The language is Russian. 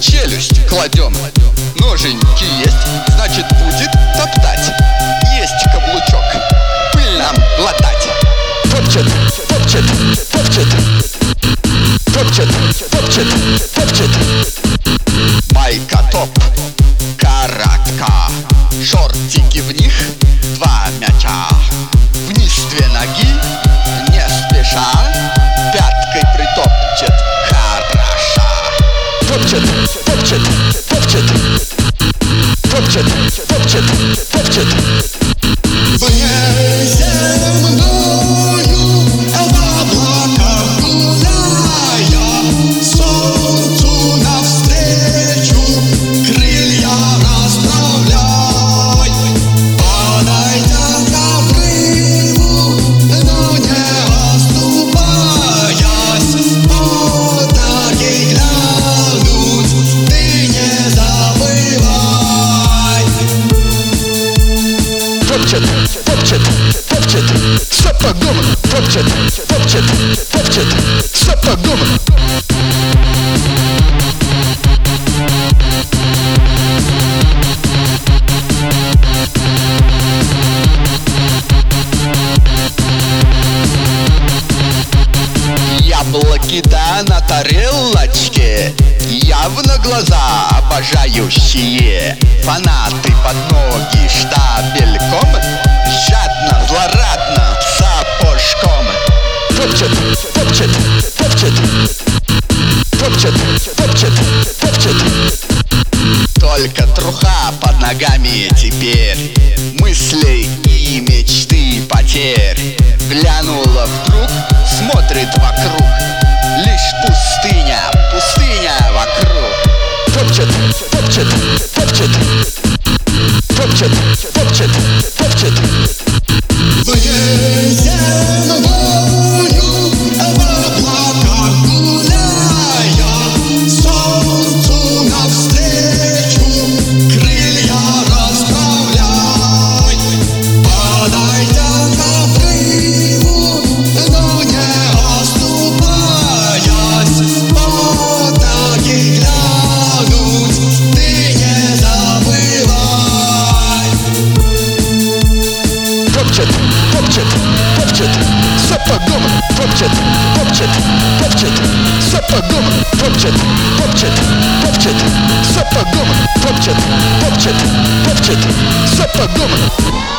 челюсть кладем. Ноженьки есть, значит будет топтать. Есть каблучок, пыль нам глотать. Топчет, топчет, топчет, топчет, топчет, топчет. Майка топ, коротка, шортики в них 2 мяча. Вниз 2 ноги, не спеша, пяткой притопчет, хороша. Топчет, топчет, топчет, топчет, топчет, топчет. Внеземную в облаках гуляя, солнцу навстречу крылья расправляй. Подойдя к обрыву, но не оступаясь, под ноги глянуть ты не забывай. Топчет, топчет, топчет, сапогом. Топчет, топчет, топчет, сапогом. Яблоки да на тарелочке, явно глаза обожающие. Фанаты под ноги штабельком, жадно, злорадно, сапожком. Топчет, топчет, топчет, топчет, топчет, топчет. Только труха под ногами теперь, мыслей и мечты потерь. Глянула вдруг, смотрит вокруг, лишь пустыня, пустыня вокруг. Топчет, топчет, топчет, топчет, топчет, топчет. Внеземную в облаках гуляя, солнцу навстречу крылья расправляй. Подойдя к обрыву, но не оступаясь, под ноги глянуть ты не забывай. Топчет, топчет, топчет, сапогом. Топчет, топчет, топчет, сапогом. Топчет, топчет, топчет, сапогом. Топчет, топчет, топчет, сапогом.